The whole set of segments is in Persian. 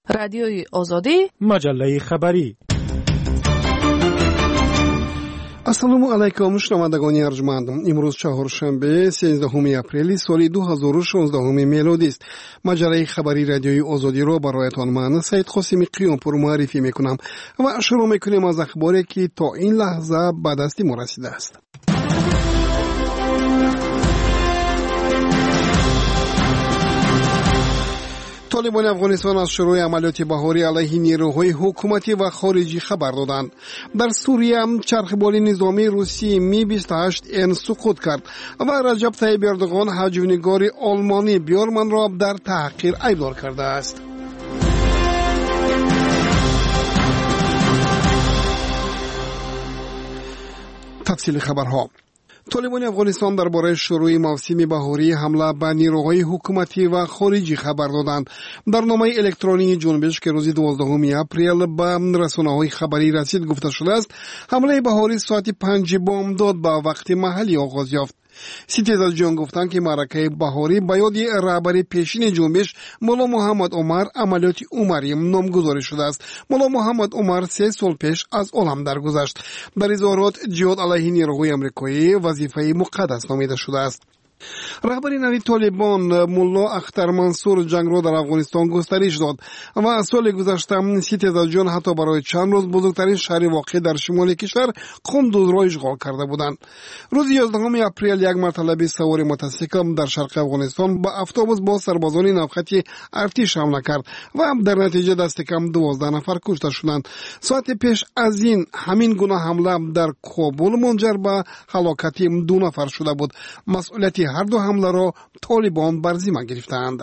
رادیوی آزادی، مجله خبری. ассалому алайкум шунавандагони арҷманд. имрӯз чаҳоршанбе 13 апрели соли 2016 мелодӣ аст. маҷалаи хабари радиои озодиро бароятон ман Саид Қосими Қиёнпур муаррифӣ мекунам ва шурӯъ мекунем аз ахборе ки то ин лаҳза ба дасти мо расидааст. طالبان افغانستان از شروع عملیات بهاری علیه نیروهای حکومتی و خارجی خبر دادند. در سوریه چرخبال نظامی روسی می 28 ان سقوط کرد و رجب طیب اردوغان هجونگار آلمانی بیورمن را در تحقیر ایبدار کرده است. تفصیل خبرها. طالبان افغانستان درباره شروع موسم بهاری حمله به نیروهای حکومتی و خارجی خبر دادند. در نامه الکترونیکی جنبش که روز 12 اپریل به رسانه‌های خبری رسید گفته شده است حمله بهاری ساعت 5 بامداد به وقت محلی آغاز یافت. سیتیز از جان گفتند که معرکه بهاری به یاد رهبر پیشین جنبش مولا محمد عمر عملیات عمری نامگذاری شده است. مولا محمد عمر 3 سال پیش از عالم درگذشت. در اظهارات جهاد علیه نیروهای آمریکایی وظیفه مقدس نامیده شده است. رهبر نوی طالبان ملا اختر منصور جنگ را در افغانستان گسترش داد و سال گذشته سیتیز جان حتی برای چند روز بزرگترین شهر واقع در شمال کشور قندوز را اشغال کرده بودند. روز 11 اپریل یک مرتبه سوار موتورسیکل در شرق افغانستان با اتوبوس با سربازان نوخطی ارتش حمله کرد و در نتیجه دست کم 12 نفر کشته شدند. ساعت پیش از این همین گونه حمله در کابل منجر به هلاکت 2 نفر شده بود. مسئولیت هر دو حمله را طالبان بر ذمه گرفتند.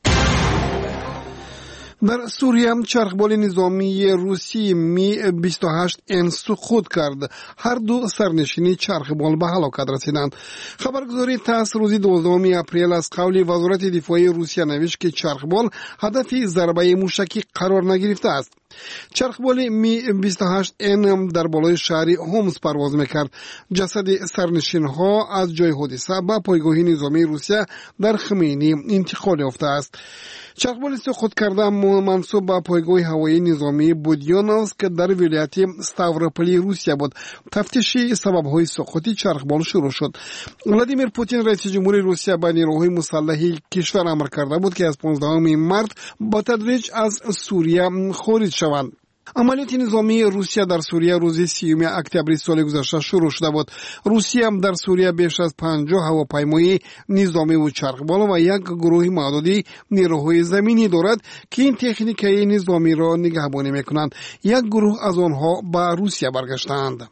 در سوریه چرخبال نظامی روسی می 28 ان سقوط کرد. هر دو سرنشینی چرخبال به هلاکت رسیدند. خبرگزاری تاس روز 12 اپریل از قول وزارت دفاعی روسیه نوشت که چرخبال هدف ضربه موشکی قرار نگرفته است. چرخبال می 28 ان در بالای شهر هومس پرواز میکرد. جسد سرنشین ها از جای حادثه به پایگاه نظامی روسیه در خمینی انتقال یافته است. چرخبال سقوط کرده منسوب به پایگاه هوایی نظامی بودیانوفسک که در ولایت ستاوروپولی روسیه بود. تفتیش سبب‌های سقوط چرخبال شروع شد. ولادیمیر پوتین رئیس جمهوری روسیه به نیروهای مسلح کشور امر کرده بود که از 15 مارس با تدریج از سوریه خارج شوند. عملیات نظامی روسیه در سوریه روز 30 اکتبر سال گذشته شروع شده بود. روسیه در سوریه بیش از 50 هواپیمای نظامی و چرخبال و یک گروه معدودی نیروهای زمینی دارد که این تکنیک‌های نظامی را نگهبانی می‌کنند. یک گروه از آنها به روسیه برگشتند.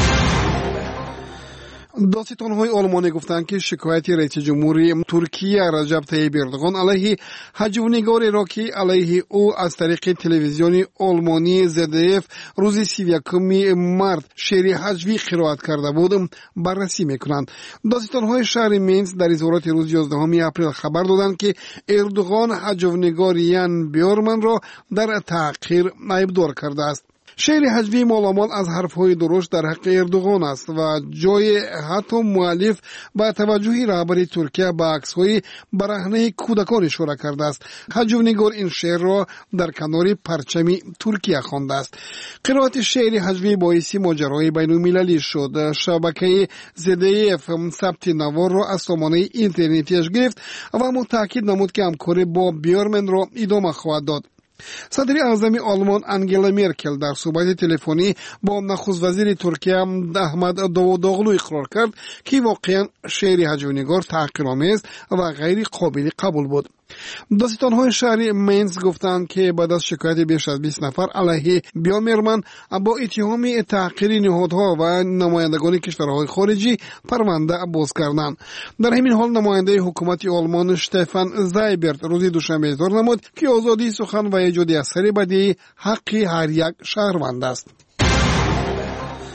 داستان‌های آلمانی گفتند که شکایت رئیس جمهوری ترکیه رجب طیب اردوغان علیه هجونگاری را که علیه او از طریق تلویزیون آلمانی ZDF روز 31 مارس شعر هجوی قرائت کرده بود بررسی می‌کنند. داستان‌های شهر مینز در اظهارات روز 11 اپریل خبر دادند که اردوغان هجونگار یان بیورمن را در تحقیر ایبدار کرده است. شعر هجوی مالامال از حرفهای درشت در حق اردوغان است و جای حتی مؤلف با توجه رهبر ترکیه به عکس‌های برهنه کودکان اشاره کرده است. هجونگار این شعر را در کنار پرچم ترکیه خوانده است. قرائت شعر هجوی باعث ماجرای بین‌المللی شد. شبکه ZDF ثبت نوار را از سامانه اینترنتیش گرفت و متأکد نمود که همکاری با بیورمن را ادامه خواهد داد. صدر اعظم آلمان انگلا مرکل در صحبت تلفنی با نخست وزیر ترکیه احمد داوودوغلو اقرار کرد که واقعا شعر هجونگار تحقیرآمیز و غیر قابل قبول بود. داستان‌های شهر مینز گفتند که بعد از شکایت بیش از 20 نفر علیه بیورمن با اتهام تحقیر نهادها و نمایندگان کشورهای خارجی پرونده باز کردند. در همین حال نماینده حکومت آلمان شتفان زایبرت روز دوشنبه اظهار نمود که آزادی سخن و ایجاد اثر بدیعی حق هر یک شهروند است.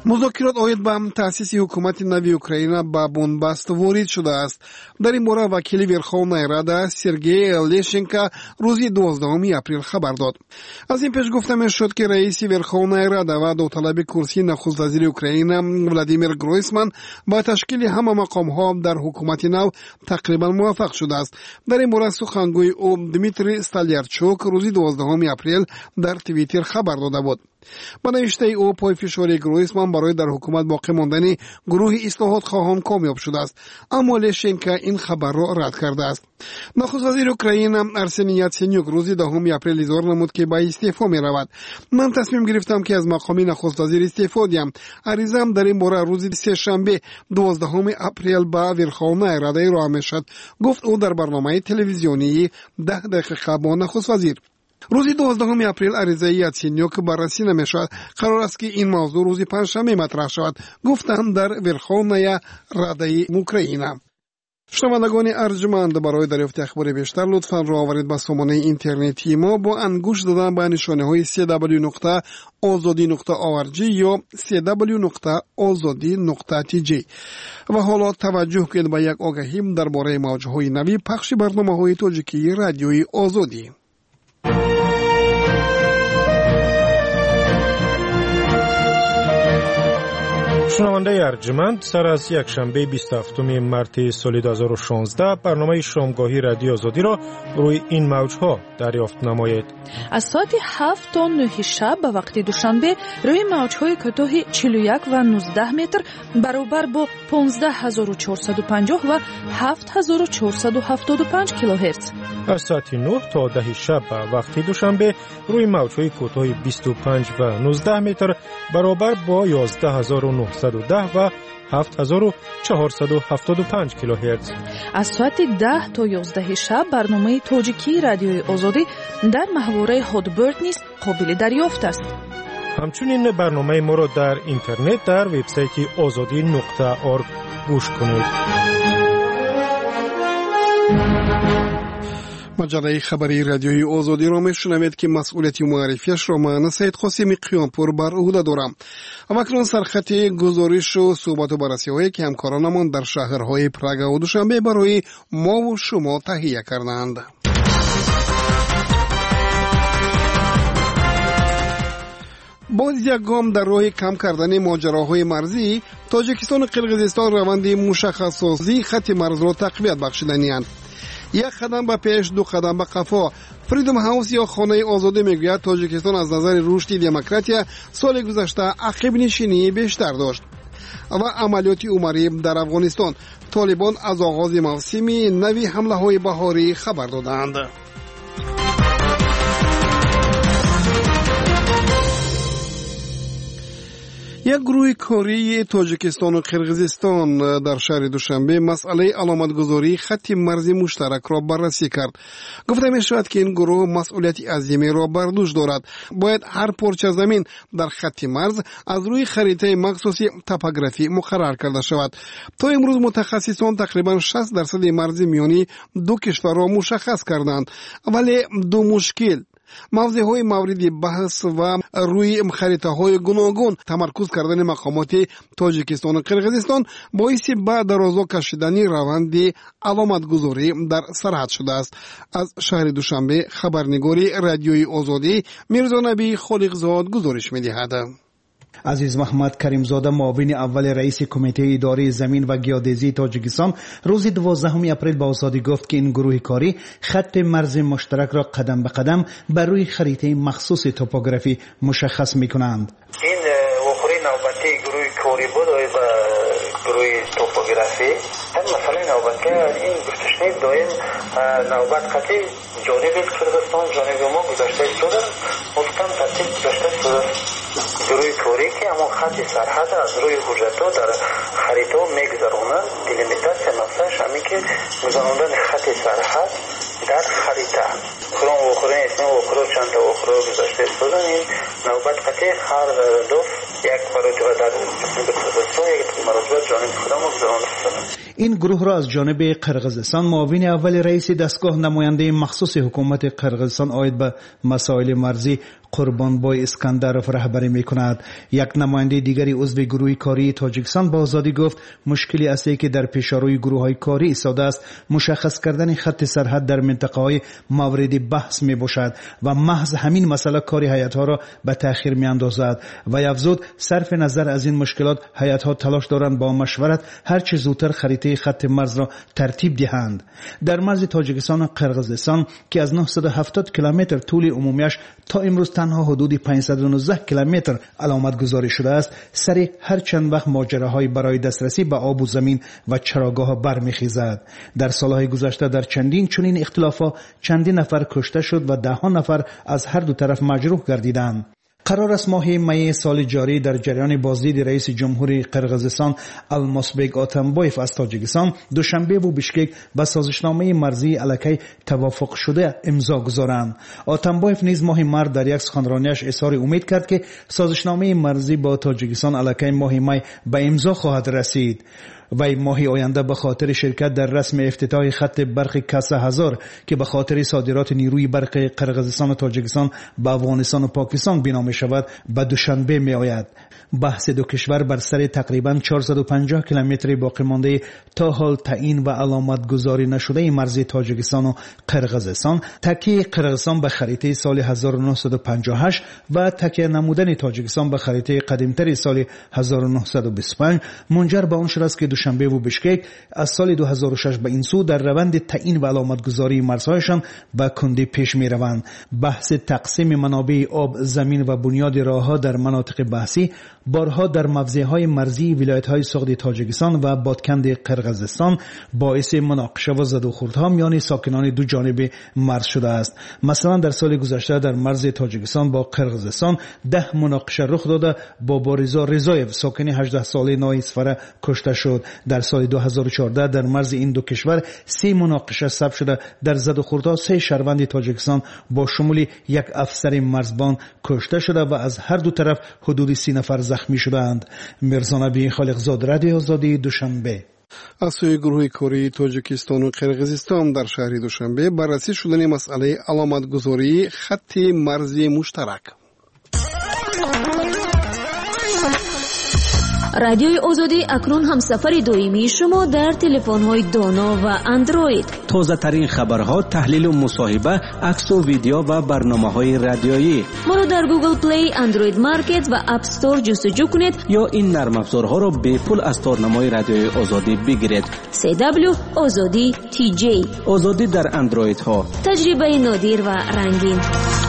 مذاکرات اوید به تأسیس حکومت نوی اوکراین به بنبست وارد شده است. در این باره وکیل ورخовної رады سرگئی لشنکو روزی 12 اپریل خبر داد. از این پیش گفته میشد که رئیس ورخовної رady و داوطلب کرسی نخست وزیر اوکراین ولادیمیر گرویسمان با تشکیل همه مقام‌ها در حکومت نو تقریبا موفق شده است. در این باره سخنگوی او دمیتری استالیارچوک روزی 12 اپریل در توییتر خبر داده بود. با نوشته او پای فشار گرویسمان برای در حکومت باقی ماندن گروه اصلاحات خواهان کامیاب شده است، اما لشنکو این خبر را رد کرده است. نخست وزیر اوکراین ارسنی یاتسنیوک روز 10 اپریل اظهار نمود که به استعفا می رود. من تصمیم گرفتم که از مقام نخست وزیر استعفا دهم. عریضه‌ام در این باره روز سه‌شنبه 12 اپریل به ورخовної رady ارائه می شود، گفت او در برنامه تلویزیونی 10 دقیقه با نخست وزیر. روز 12 اپریل عریضه یاتسنیوک بررسی نمی‌شود. قرار است که این موضوع روز پنجشنبه مطرح شود، گفتند در ورخовної رady اوکراین. شنوندگان ارجمند، برای دریافت اخبار بیشتر لطفاً راه آورید به سامانه اینترنتی ما با انگشت دادن به نشانه‌های www.azadi.org یا www.azadi.tg. و حالا توجه کنید به یک آگهی درباره موج‌های نوی پخش برنامه‌های تاجیکی رادیوی آزادی. شنونده ارجمند، سر از یک شنبه 27 مارس سال 2016 برنامه شامگاهی رادیو آزادی را روی این موجها دریافت نمایید. از ساعت 7 تا 9 شب به وقت دوشنبه روی موجهای کوتاه 41 و 19 متر برابر با 15450 و 7475 کیلوهرتز. از ساعت 9 تا 10 شب به وقت دوشنبه روی موجهای کوتاه 25 و 19 متر برابر با 11910 و 7475 کیلوهرتز. از ساعت 10 تا 11 شب برنامه تاجیکی رادیوی آزادی در محوره هادبرد نیز قابل دریافت است. همچنین برنامه ما را در اینترنت در وبسایت azadi.org گوش کنید. مجله خبری رادیوی آزادی را میشنوید که مسئولیت معرفیش را من سید قاسمی قیامپور بر عهده دارم. اکنون سرخط گزارش و صحبت و بررسی‌هایی که همکارانمان در شهرهای پراگ و دوشنبه برای ما و شما تهیه کردند. باز یک گام در راه کم کردن ماجراهای مرزی، تاجیکستان و قرقیزستان روند مشخص‌سازی خط مرز را تقویت بخشیدند. یک قدم به پیش، دو قدم به قفا. فریدم هاوس یا خانه آزادی میگوید تاجیکستان از نظر رشد دموکراسی سال گذشته عقب نشینی بیشتر داشت. و عملیات عمری در افغانستان، طالبان از آغاز موسم نوی حمله های بهاری خبر دادند. یک گروه کاری تاجیکستان و قرقیزستان در شهر دوشنبه مسئله علامتگذاری خط مرزی مشترک را بررسی کرد. گفته می شود که این گروه مسئولیت عظیمی را بر دوش دارد. باید هر پارچه زمین در خط مرز از روی خریطه مخصوصی توپوگرافی مقرر کرده شود. تا امروز متخصصان تقریبا 60% مرز میانی دو کشور را مشخص کردند، ولی دو مشکل موضوعهای مورد بحث و روی خریطه‌های گوناگون تمرکز کردن مقامات تاجیکستان و قرقیزستان باعث به درازا کشیدن روند علامتگذاری در سرحد شده است. از شهر دوشنبه خبرنگاری رادیوی آزادی میرزا نبی خالقزاد گزارش می‌دهد. عزیز محمد کریمزاده، معاون اول رئیس کمیته اداره زمین و گیاه‌دزدی تاجیکستان، روز 12 اپریل به آزادی گفت که این گروه کاری خط مرز مشترک را قدم به قدم بر روی خریطه مخصوص توپوگرافی مشخص می‌کنند. این وقوع نوبتی گروه کاری بود و گروه توپوگرافی هم مثلا نوبتی این گفتشنی دایم نوبت قطعی جانب کردستان جانب ما گذاشته شده، مطمئن ترتیب گذاشته شده. گروه کاری که اما خط سرحد از روی حجت‌ها در خریطه میگذرونن. دیلیمیتاسیون مقصدش همین که گذراندن خط سرحد در خریطه. کرام وخوره اسم وخوره چند تا وخوره گذاشته شدن. این نوبت قطعی هر دو یک مرتبه در قرقیزستان یک مرتبه جانب خودم گذرانده شدن. این گروه را از جانب قرقیزستان معاون اول رئیس دستگاه نماینده مخصوص حکومت قرقیزستان عاید به مسائل مرزی قربانبای اسکندرов رهبری میکند. یک نماینده دیگری عضو گروه کاری تاجیکستان با آزادی گفت مشکلی اصلی که در پیشروی گروه‌های کاری ایستاده است مشخص کردن خط سرحد در منطقه‌های مورد بحث میباشد و محض همین مسئله کار هیئت‌ها را به تأخیر میاندازد و افزود صرف نظر از این مشکلات هیئت‌ها تلاش دارند با مشورت هر چه زودتر خریطه خط مرز را ترتیب دهند. در مرز تاجیکستان و قرقیزستان که از 970 کیلومتر طول عمومیش تا امروز تنها حدود 519 کیلومتر علامت گذاری شده است، سر هر چند وقت ماجراهای برای دسترسی به آب و زمین و چراگاه برمیخیزد. در سالهای گذشته در چندین چنین اختلافات چندین نفر کشته شد و ده‌ها نفر از هر دو طرف مجروح گردیدند. قرار است ماه می سال جاری در جریان بازدید رئیس جمهوری قرقیزستان الماسبک آتامبایف از تاجیکستان دوشنبه و بشکک به سازشنامه مرزی علیه توافق شده امضا گذارند. آتامبایف نیز ماه مارس در یک سخنرانیش اظهار امید کرد که سازشنامه مرزی با تاجیکستان علیه ماه می به امضا خواهد رسید. وی ماه آینده به خاطر شرکت در رسم افتتاح خط برق کاسه هزار که به خاطر صادرات نیروی برق قرقیزستان و تاجیکستان به افغانستان و پاکستان بنا می شود به دوشنبه می آید. بحث دو کشور بر سر تقریبا 450 کیلومتر باقی مانده تا حال تعیین و علامت گذاری نشده مرز تاجیکستان و قرقیزستان، تکیه قرقیزستان به خریطه سال 1958 و تکیه نمودن تاجیکستان به خریطه قدیمتر سال 1925 منجر به آن شد است که دوشنبه و بشکک از سال 2006 به این سو در روند تعیین و علامت گذاری مرزهایشان به کندی پیش می روند. بحث تقسیم منابع آب، زمین و بنیاد راهها در مناطق بحثی بارها در موضعهای مرزی ولایت‌های سغد تاجیکستان و بادکند قرقیزستان باعث مناقشه و زد و خوردها میان ساکنان دو جانب مرز شده است. مثلا در سال گذشته در مرز تاجیکستان با قرقیزستان 10 مناقشه رخ داده با باریزا رضایف ساکن 18 ساله نای اسفره کشته شد. در سال 2014 در مرز این دو کشور 3 مناقشه ثبت شده. در زد و خوردها 3 شهروند تاجیکستان با شمول یک افسر مرزبان کشته شده و از هر دو طرف حدود 30 نفر زخمی شدند. میرزا نبی خالقزاد، رادیو آزادی، دوشنبه. از سوی گروه کاری تاجیکستان و قرقیزستان در شهر دوشنبه بررسی شدن مسئله علامت گذاری خط مرزی مشترک. رادیوی آزادی اکنون هم سفر دویمی شما در تلفن‌های دانا و اندروید. تازه ترین خبرها، تحلیل و مصاحبه، عکس و ویدیو و برنامه‌های رادیویی. ما را در گوگل پلی، اندروید مارکت و اپ استور جستجو کنید یا این نرم افزارها را به پول از تارنمای رادیوی آزادی بگیرید. CW آزادی TJ. آزادی در اندروید ها. تجربه نادر و رنگین.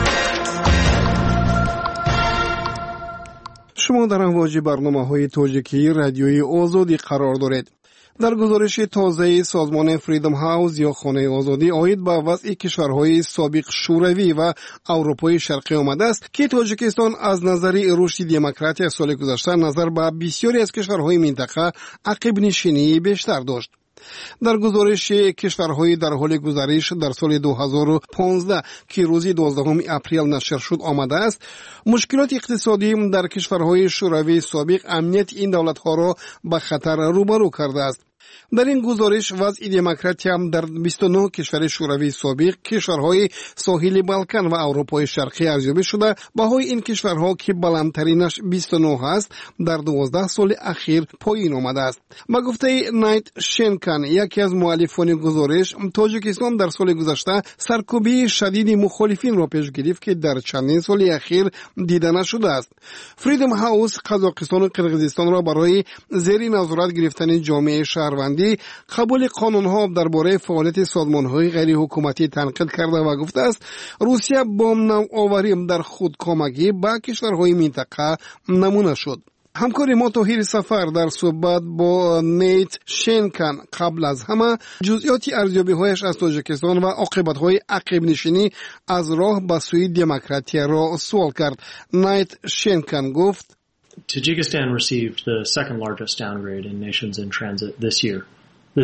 شما در امواج برنامه‌های تاجیکی رادیوی آزادی قرار دارید. در گزارش تازه سازمان فریدم هاوس یا خانه آزادی عاید به وضع کشورهای سابق شوروی و اروپای شرقی آمده است که تاجیکستان از نظر رشد دموکراسی سال گذشته نظر به بسیاری از کشورهای منطقه عقب نشینی بیشتر داشت. در گزارش کشورهای در حال گذریش در سال 2015 که روز 12 اپریل نشر شد آمده است، مشکلات اقتصادی در کشورهای شوروی سابق امنیت این دولت‌ها را به خطر روبرو کرده است. در این گزارش وضع دموکراسی هم در 29 کشور شوروی سابق، کشورهای ساحل بالکان و اروپای شرقی ارزیابی شده. بهای این کشورها که بلندترینش 29 است در 12 سال اخیر پایین آمده است. با گفته نایت شنکن، یکی از مؤلفان گزارش، تاجیکستان در سال گذشته سرکوبی شدید مخالفین را پیش گرفت که در چندین سال اخیر دیده نشده است. فریدم هاوس قزاقستان و قرقیزستان را برای زیر نظارت گرفتن جامعه شهروندی قبول قانون‌ها درباره فعالیت سازمان‌های غیر حکومتی تنقید کرده و گفته است روسیه با نوآوری در خودکامگی با کشورهای منطقه نمونه شد. همکار ما طاهر سفر در صحبت با نیت شنکن قبل از همه جزئیات ارزیابی‌هایش از تاجیکستان و عاقبت‌های عقب نشینی از راه به سوی دموکراسی را سوال کرد. نیت شنکن گفت Tajikistan received the second largest downgrade in nations in transit this year. This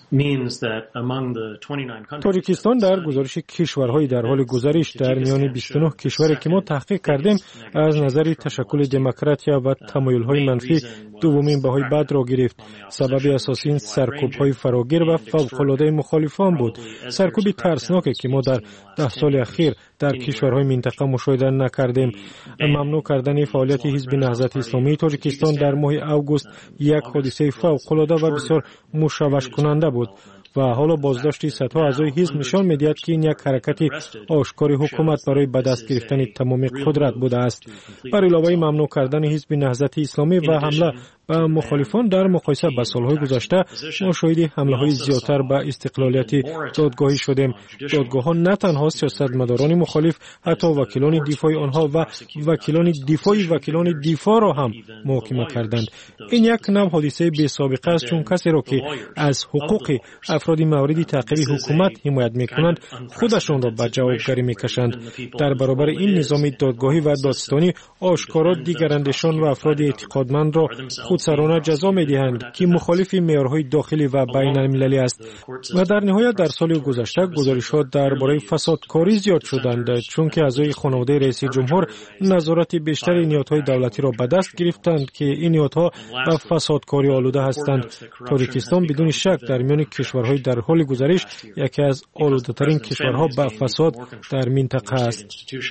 تاجیکستان در گزارش کشورهای در حال گذشت در میان 29 کشوری که ما تحقیق کردیم از نظر تشکل دموکراتیا و تمایل‌های منفی دومین بهای بد را گرفت. سبب اساسی این سرکوب‌های فراگیر و فوق‌العاده مخالفان بود. سرکوبی ترسناکی که ما در 10 سال اخیر در کشورهای منطقه مشاهده نکردیم. ممنوع کردن فعالیت حزب نهضت اسلامی تاجیکستان در ماه اوگوست یک حادثه فوق‌العاده و بسیار مشوش کننده بود و حالا بازداشت صدها اعضای حزب نشان می‌دهد که این یک حرکت آشکار حکومت برای به دست گرفتن تمام قدرت بوده است. بر علاوه ممنوع کردن حزب نهضت اسلامی و حمله به مخالفان در مقایسه با سالهای گذشته ما شاهد حمله‌های زیادتر به استقلالیت دادگاهی شدیم. دادگاه‌ها نه تنها سیاستمداران مخالف، حتی وکیلان دفاعی آنها و وکیلان دفاع را هم محاکمه کردند. این یک نوع حادثه بی‌سابقه است، چون کسی را که از حقوق افراد مورد تعقیب حکومت حمایت می‌کنند خودشان را به جوابگری می‌کشند. در برابر این نظام دادگاهی و دادستانی آشکارا دیگراندیشان و افراد اعتقادمند را خودسرانه جزا می‌دهند که مخالف معیارهای داخلی و بین‌المللی است. و در نهایت در سال گذشته گزارش‌ها درباره فسادکاری زیاد شدند، چون که اعضای خانواده رئیس جمهور نظارت بیشتر نهادهای دولتی را به دست گرفتند که این نهادها به فسادکاری آلوده هستند. تاجیکستان بدون شک در میان کشورهای در حال گذشت یکی از آلوده‌ترین کشورها به فساد در منطقه است.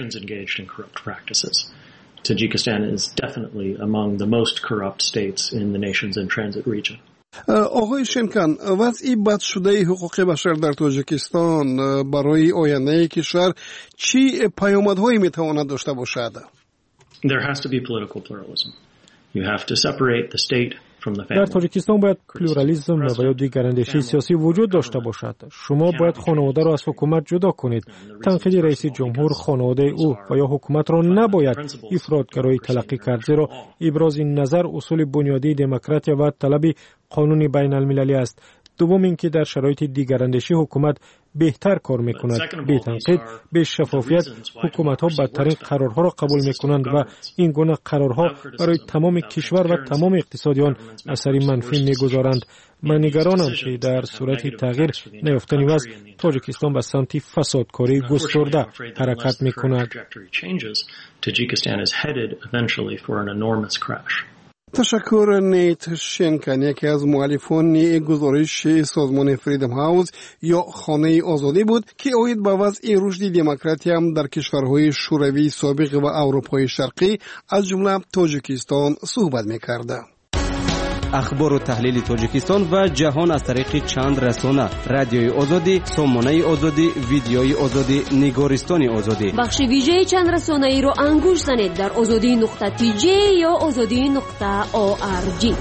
Tajikistan is definitely among the most corrupt states in the nations in transit region. آقای شنکان، وضع بد شده حقوق بشر در تاجیکستان برای آینده کشور چی پیامدهایی میتواند داشته باشد؟ There has to be political pluralism. You have to separate the state. در تاجیکستان باید پلورالیسم و باید دیگراندیشی سیاسی وجود داشته باشد. شما باید خانواده را از حکومت جدا کنید. تنقید رئیس جمهور خانواده او و یا حکومت را نباید افراطگرایی تلقی کرد، زیرا ابراز نظر اصول بنیادی دموکراسی و طلب قانون بین المللی است. دوم اینکه در شرایط دیگراندیشی حکومت بهتر کار میکند. بی تنقید، به شفافیت حکومت ها بدترین قرارها را قبول میکنند و این گونه قرارها برای تمام کشور و تمام اقتصادیان اثری منفی میگذارند. من نگرانم که در صورت تغییر نیافتن وضع تاجیکستان به سمت فسادکاری گسترده حرکت میکند. تشکر. نیت شنکن، یکی از مؤلفان گزارش سازمان فریدم هاوس یا خانه آزادی بود که اوید به وضع رشد دموکراسی هم در کشورهای شوروی سابق و اروپای شرقی از جمله تاجیکستان صحبت می‌کرد. اخبار و تحلیل تاجیکستان و جهان از طریق چند رسانه: رادیوی آزادی، سامانه آزادی، ویدیوی آزادی، نگارستان آزادی. بخش ویژه چند رسانه ای رو انگوش زنید در azadi.tj یا azadi.org.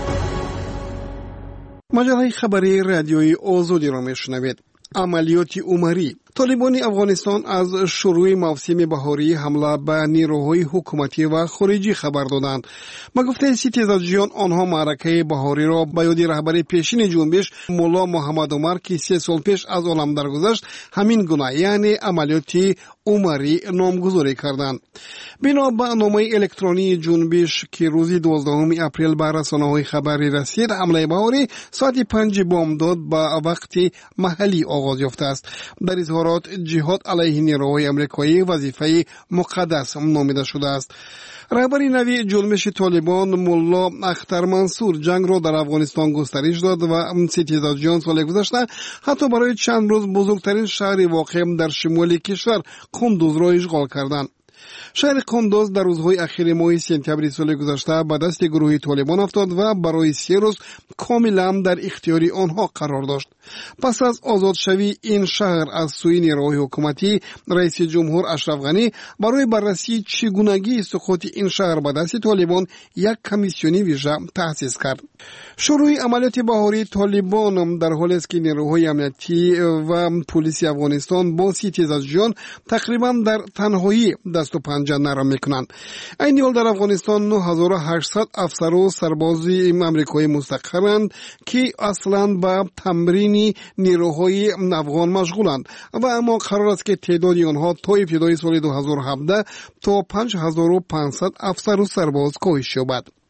مجله خبری رادیوی آزادی را میشنوید. عملیات عمری. طالبان افغانستان از شروع موسم بهاری حمله به نیروهای حکومتی و خارجی خبر دادند. با گفته ستیزجویان آنها معرکه بهاری را به یاد رهبر پیشین جنبش مولا محمد عمر که 3 سال پیش از عالم درگذشت همین گونه یعنی عملیات عمری نامگذاری کردند. بنا به نامه الکترونی جنبش که روز 12 اپریل به رسانه‌های خبری رسید، حمله بهاری ساعت 5 بامداد به وقت محلی آغاز یافته است. در اظهارات جهاد علیه نیروهای آمریکایی وظیفه مقدس نامیده شده است. رهبر نوی جنبش طالبان مولا اختر منصور جنگ را در افغانستان گسترش داد و ستیزجویان سال گذشته حتی برای چند روز بزرگترین شهر واقع در شمال کشور قندوز را اشغال کردند. شهر قندوز در روزهای اخیر ماه سپتامبر سال گذشته به دست گروه طالبان افتاد و برای 3 روز کاملا در اختیار آنها قرار داشت. پس از آزاد شوی این شهر از سوی نیروهای حکومتی، رئیس جمهور اشرف غنی برای بررسی چگونگی سقوط این شهر به دست طالبان یک کمیسیونی ویژه تأسیس کرد. شروع عملیات بهاری طالبان در حالی است که نیروهای امنیتی و پلیس افغانستان با ستیزجویان تقریبا در تنهایی دست و پنجه نرم میکنند. این حال در افغانستان 9800 افسر و سرباز امریکایی مستقرند که اصلا به تمرین نیروهای افغان مشغولند و اما قرار است که تعداد آنها تا ابتدای سال 2017 تا 5500 افسر و سرباز کاهش یابد.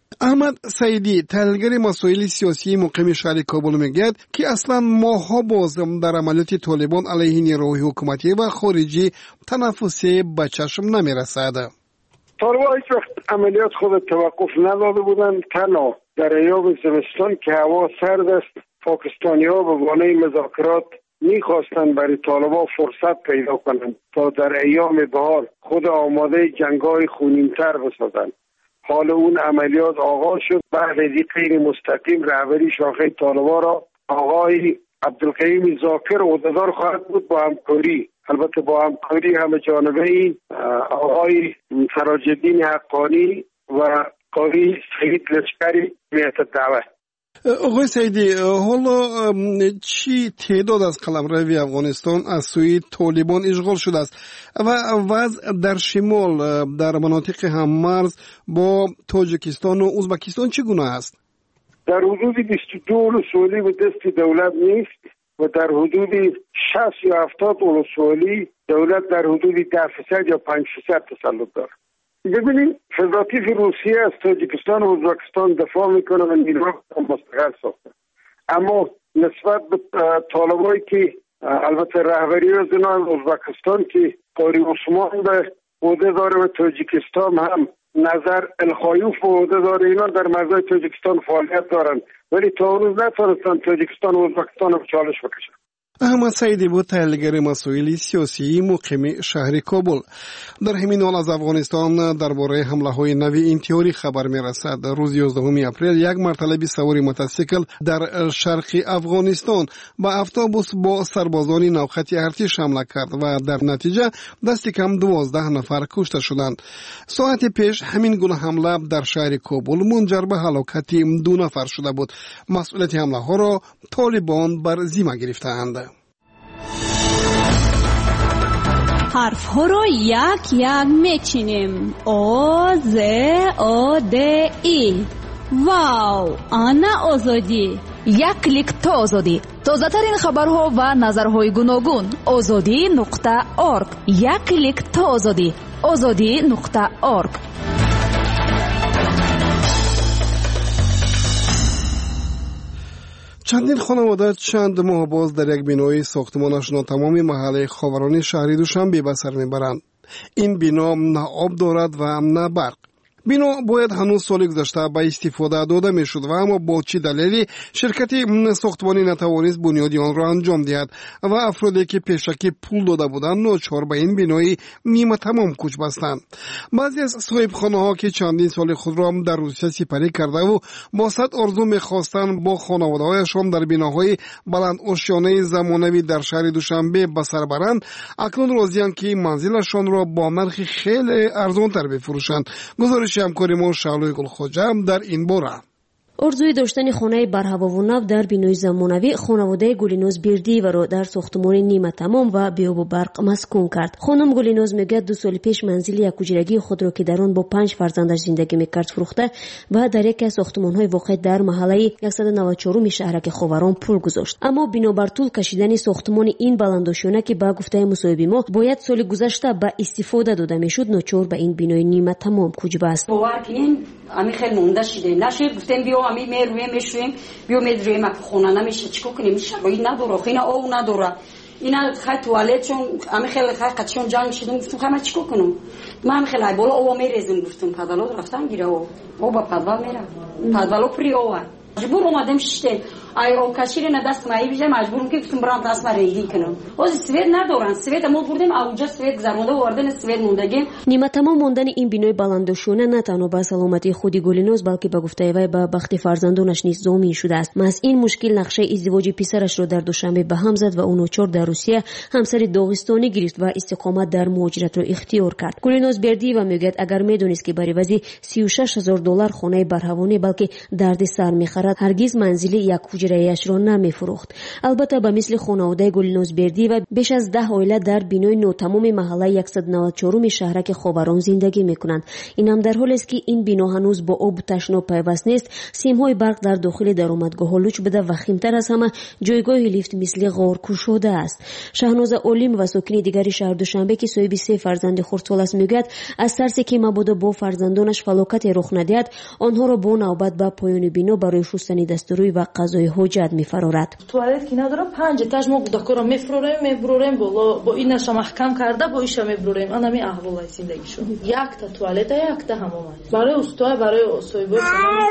احمد سعیدی تحلیلگر مسائل سیاسی مقیم شهر کابل میگوید که اصلا ماها باز در عملیات طالبان علیه نیروهای حکومتی و خارجی تنفسی به چشم نمیرسد. طالبان هیچ وقت عملیات خود توقف نداده بودند. تنها در ایام زمستان که هوا سرد است پاکستانی ها به بهانه مذاکرات میخواستند برای طالبان فرصت پیدا کنند تا در ایام بهار خود آماده جنگ‌های خونین‌تر بسازند. حال اون عملیات آغاز شد. بعد از این غیر مستقیم رهبری شاخه طالبان را آقای عبدالقیوم ذاکر عهدهدار خواهد بود با همکاری، البته با همکاری همه جانبه آقای سراج الدین حقانی و قاضی سعید لشکری میت دعوت. آقای سعیدی، حالا چی تعداد از قلمروی افغانستان از سوی طالبان اشغال شده است و وضع در شمال در مناطق هممرز با تاجیکستان و ازبکستان چگونه است؟ در حدود 22 ولسوالی به دست دولت نیست و در حدود 60 یا 70 ولسوالی دولت در حدود 10% یا 5% تسلط دارد. ببینید فدراتیو روسیه از تاجیکستان و ازبکستان دفاع میکنه و نیروها مستقل ساخته، اما نسبت به طالبایی که البته رهبری از ازبکستان که قاری عثمان به عهده داره و تاجیکستان هم نظر الخایوف به عهده داره، اینا در مرزهای تاجیکستان فعالیت دارند ولی تا اون روز نتونستن تاجیکستان و ازبکستان رو چالش بکشن. احمد سعیدی بود تحلیلگر مسائل سیاسی مقیم شهر کابل. در همین حال از افغانستان درباره حمله های نوی انتحاری خبر می رسد. روز 11 اپریل یک مرتلب سوار موتورسیکل در شرق افغانستان با اتوبوس با سربازان نوخط ارتش حمله کرد و در نتیجه دست کم 12 نفر کشته شدند. ساعت پیش همین گونه حمله در شهر کابل منجر به هلاکت 2 نفر شده بود. مسئولیت حمله ها را طالبان بر ذمه گرفتند. حرف ها رو یک یک میچینیم. او ز او د ای. واو، آنا آزادی. یک کلیک تا آزادی. تازه ترین خبرها و نظرهای گوناگون. azadi.org. یک کلیک تا آزادی. azadi.org. چندین خانواده چند ماه باز در یک بینای ساختمانشان تمام محله خاورانی شهری دوشنبه به سر میبرند. این بنا نه آب دارد و نه برق. بنا باید هنوز سال گذشته به استفاده داده میشد و اما با چه دلیلی شرکت ساختمانی نتوانست بنیادی آن را انجام دهد و افرادی که پیشکی پول داده بودند ناچار به این بنای نیمه تمام کوچ بستند. بعضی از صاحب خانه ها که چندین سال خود را در روسیه سپری کرده و با صد آرزو میخواستند با خانواده هایشان در بناهای بلند آشیانه زمانوی در شهر دوشنبه به سر برند، اکنون راضی‌اند که منزلشان را با نرخ خیلی ارزان تر بفروشند. گزارش همکاری ما شعله گلخواجه هم در این باره. ارزوی داشتن خانه برهوا و نو در بینای زمانوی خانواده گلینوز بیردی و را در ساختمان نیمه تمام و بیاب و برق مسکون کرد. خانم گلینوز میگه 2 سال پیش منزل یک کوچرگی خود را که در آن با 5 فرزندش زندگی میکرد فروخته و در یک از ساختمان‌های واقع در محله 194 شهرک خاوران پول گذاشت. اما بنابر طول کشیدن ساختمان این بلندآشیانه که با گفته مصاحبه ما باید سال گذشته به استفاده داده میشد، ناچار به این بینای نیمه تمام کوچ بست. باور کنین امی خیلی مونده شده نشه. گفتم بیا امی میشویم بیا میدرویم که خونه نمیشه چیکار کنیم؟ شرایط نداره، خیلی آب نداره، اینا خیلی توالت چون امی خیلی قطعشون جان شدم. گفتم خیلی چیکار کنم؟ من خیلی بالا آب میریزم. گفتم پدالو رفتم گیره آب با پدال میره پدالو پری آب مجبور اومدم شته ای او کشیر نه دست مایی بیجه مجبورم که گفتم برام دست رنگی کنم. از سوید ندارن، سوید ما بردیم اونجا سوید گذرونده وردن سوید موندگیم. نیمه تمام موندن این بینای بلندآشیانه نه تنها به سلامتی خود گلینوز بلکه به گفته وی به بخت فرزندانش نیز ضامن شده است. محض این مشکل نقشه ازدواج پسرش را در دوشنبه به هم زد و اون ناچار در روسیه همسر داغستانی گرفت و استقامت در مهاجرت را اختیار کرد. گلینوز بیردی و میگه اگر میدونست که برای وضع $36,000 خانه برهوانی بلکه درد سر میخرد هرگز منزل یک ҳуҷраияшро намефурӯхт. албатта ба мисли хонаводаи Гулинозбердӣ ва беш аз 10 оила дар бинои нотамоми маҳаллаи 194 шаҳраки Ховарон зиндагӣ мекунанд. Инам дар ҳолест ки ин бино ҳанӯз бо обу ташно пайваст нест. симҳои барқ дар дохили даромадгоҳҳо луч буда вахимтар аз ҳама ҷойгоҳи лифт мисли ғор кушода аст. Шаҳноза Олим ва сокини дигари шаҳр Душанбе ки соҳиби 3 фарзанди хурдсол аст мегӯяд, аз тарсе ки мабодо бо фарзандонаш фалокате рух надиҳад, онҳоро бо навбат ба поёни бино барои шустани дастурӯй ва қазои ҳоҷат мефарорад. туалет ки надорам 5 этаж мо гудакора мебурем боло бо инаша маҳкам карда бо иша мебурем. анами аҳволай зиндагишон. якта туалета якта ҳамомад. барои устоя барои осоибои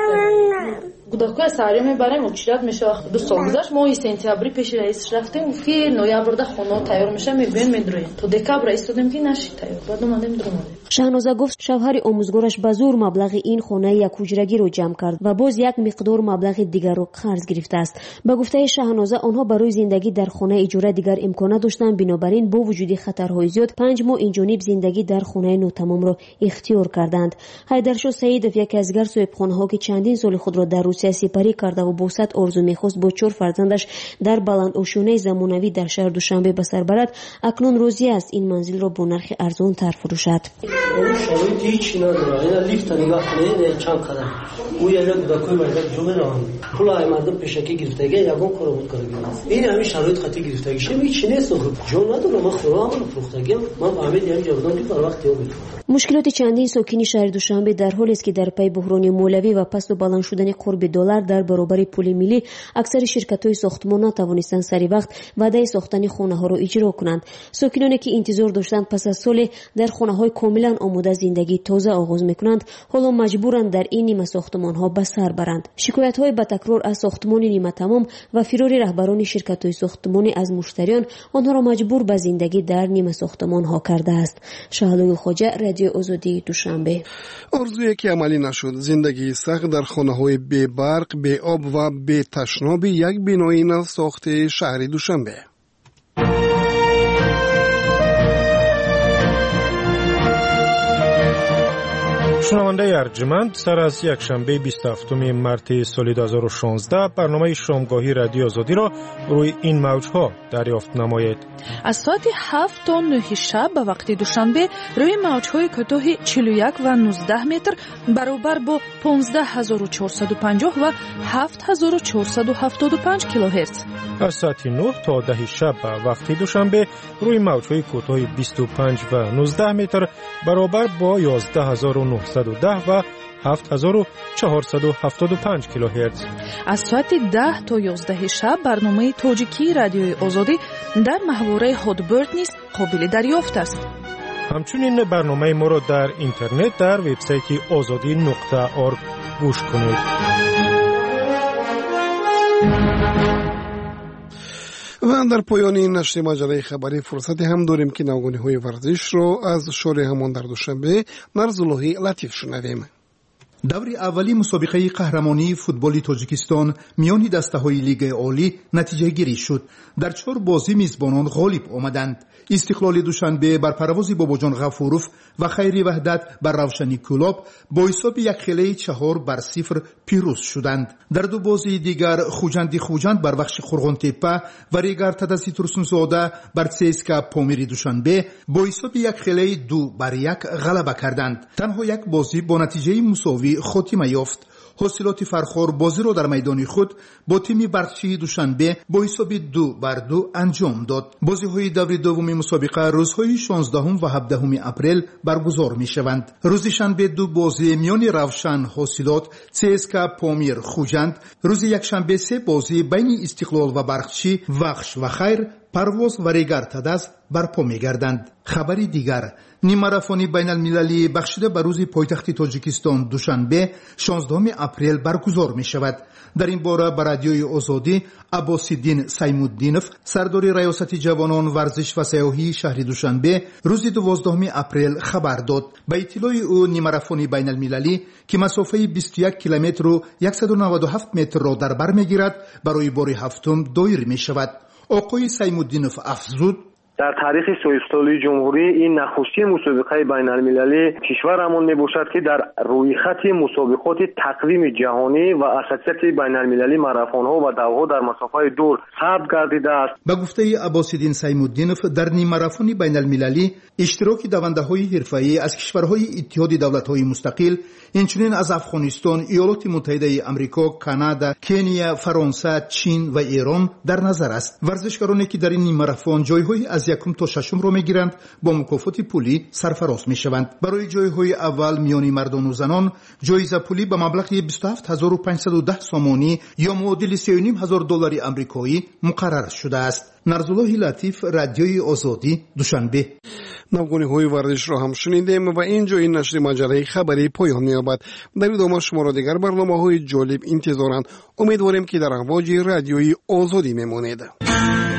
гудакоя саҳриё мебарем очират мешавад. 2 сол гузашт моҳи сентябри пеши раисш рафтем ки ноябрда хоно тайёр меша мебиёем медроем. то декабр истодем ки наши тайёр. баъд омадем дромадем. Шаҳноза гуфт шавҳари омӯзгораш ба зур маблағи ин хонаи якҳуҷрагиро ҷамъ кард ва боз як миқдор маблағи дигарро қарз гирифтааст. ба гуфтаи Шаҳноза онҳо барои зиндагӣ дар хонаи иҷора дигар имкона доштанд. бинобар ин бо вуҷуди хатарҳои зиёд 5 моҳ инҷониб зиндагӣ дар хонаи нотамомро ихтиёр карданд. Ҳайдаршоҳ Саидов яке аз дигар соҳибхонаҳо ки чандин соли худро дар Русия сипарӣ кардаву бо сад орзу мехост бо 4 фарзандаш дар баландошӯнаи замонавӣ дар шаҳр Душанбе ба сар барад, акнун розӣ аст ин манзилро бо нархи арзонтар фурӯшад. شرایط هیچی نداره. اینا لیفت نگاه کنید چند قدم او یه گوداکوی مرد جمعه راه پول های مردم پیشکی گرفتگی یگان کارو بود کار گرفت. این همین شرایط خطی گرفتگیشه هیچ نیست. جون نداره. من خودم فروختگی من فهمید یعنی جوردم که بر وقت یابید. мушкилоти чандин сокини шаҳри Душанбе дар ҳолест ки дар пай буҳрони молиявӣ ва пасту баланд шудани қурби доллар дар баробари пули миллӣ аксари ширкатҳои сохтмон натавонистанд сари вақт ваъдаи сохтани хонаҳоро иҷро кунанд. сокиноне ки интизор доштанд пас аз соле дар хонаҳои комилан омода зиндагии тоза оғоз мекунанд, ҳоло маҷбуранд дар ин нима сохтмонҳо ба сар баранд. шикоятҳои ба такрор аз сохтмони ниматамом ва фирори раҳбарони ширкатҳои сохтмонӣ аз муштариён онҳоро маҷбур ба зиндагӣ дар нима сохтмонҳо кардааст. Шаҳлоил Хоҷа, Радиои Озодии Душанбе. орзуе ки амалӣ нашуд, зиндагии сахт дар хонаҳои бебарқ, беоб ва беташноби як бинои навсохти шаҳри Душанбе. шунавандаи арҷманд, сар аз якшанбе 27 марти соли 2016 барномаи шомгоҳи Радиои Озодиро рӯи ин мавҷҳо дарёфт намоед. аз соати 7 то 9 шаб ба вақти Душанбе рӯи мавҷҳои кӯтоҳи 41 ва 19 метр баробар бо 15450 ва 7475 килоҳерц. аз соати 9 то 10 шаб ба вақти Душанбе рӯи мавҷҳои кӯтоҳи 25 ва 19 метр баробар бо 11910 ва 7475 килоҳерц. аз соати 10 то 11 шаб барномаи тоҷикии Радиои Озодӣ дар маҳвораи Ҳотбирд низ қобили дарёфт аст. ҳамчунин барномаи моро дар интернет дар вебсайти озодӣ.орг гӯш кунед. ва дар поёни нашри маҷалаи хабарӣ фурсате ҳам дорем ки навгониҳои варзишро аз шори ҳамон дар Душанбе Нарзуллоҳи Латиф шунавем. даври аввали мусобиқаи қаҳрамонии футболи Тоҷикистон миёни дастаҳои Лигаи Олӣ натиҷагирӣ шуд. дар 4 бозӣ мизбонон ғолиб омаданд. истиқлоли Душанбе бар парвози Бобоҷон Ғафуров ва Хайри Ваҳдат бар Равшани Кӯлоб бо ҳисоби 1-4 пирӯз шуданд. дар 2 бозии дигар Хуҷанди Хуҷанд бар бахши Қурғонтеппа ва Ригар Тадаси Турсунзода бар ЦСКА Помири Душанбе бо ҳисоби 1-1 ғалаба карданд. танҳо як бозӣ бо натиҷаи мусовӣ хотима ёфт. ҳосилоти Фархор бозиро дар майдони худ бо тими барқчии Душанбе бо ҳисоби 2-2 анҷом дод. бозиҳои даври дуввуми мусобиқа рӯзҳои 16 ва 17 апрел баргузор мешаванд. рӯзи шанбе 2 бозӣ миёни Равшан Ҳосилот, ЦСКА Помир Хуҷанд, рӯзи якшанбе 3 бозӣ байни Истиқлол ва Барқчӣ, Вахш ва Хайр, Парвоз ва Ригар Тадас барпо мегарданд. хабари дигар, нимарафони байналмилалӣ бахшида ба рӯзи пойтахти Тоҷикистон Душанбе 16 апрел баргузор мешавад. дар ин бора ба Радиои Озодӣ Аббосиддин Саймуддинов, сардори раёсати ҷавонон, варзиш ва сайёҳии шаҳри Душанбе рӯзи 12 апрел хабар дод. ба иттилои ӯ нимарафони байналмилалӣ ки масофаи 21 километру 197 метрро дар бар мегирад барои бори ҳафтум доир мешавад. оқои Саймуддинов афзуд: در تاریخ سوئیسطولی جمهوری این نخستین مسابقه بین المللی کشورمون میباشد که در روی خط مسابقات تقویم جهانی و اساسیت بین المللی ماراتن ها و دوها در مسافت دور ثبت گردیده است. به گفته عباس‌الدین سیم‌الدینوف در نیم ماراتن بین المللی اشتراک دونده‌های حرفه‌ای از کشورهای اتحاد دولت‌های مستقل اینچنین از افغانستان، ایالات متحده آمریکا، کانادا، کنیا، فرانسه، چین و ایران در نظر است. ورزشکارانی که در این نیم ماراتن جای‌های از یکم تا ششم را می‌گیرند با مکافات پولی سرفراز می‌شوند. برای جای‌های اول میان مردان و زنان جایزه پولی به مبلغ 27510 سامانی یا معادل $3,500 آمریکایی مقرر شده است. نرزالله لطیف، رادیوی آزادی، دوشنبه. نوگونی‌های ورزش را هم شنیدیم و اینجا این نشر مجله خبری پایان می‌یابد. در ادامه شما را دیگر برنامه‌های جالب انتظارند. امیدواریم که در امواج رادیوی آزادی میمانید.